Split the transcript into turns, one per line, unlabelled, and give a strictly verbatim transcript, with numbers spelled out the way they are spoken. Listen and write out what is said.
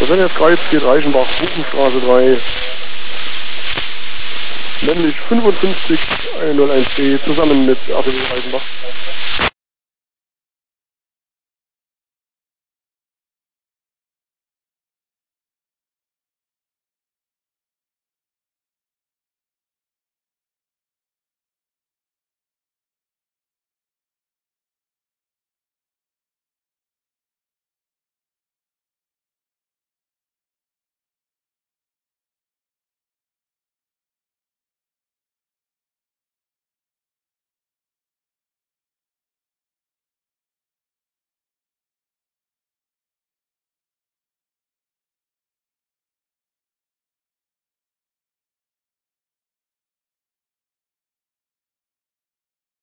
Das sind jetzt Kreis geht Reichenbach, Buchenstraße drei. Männlich fünfundfünfzig null eins B zusammen mit R T W Reichenbach.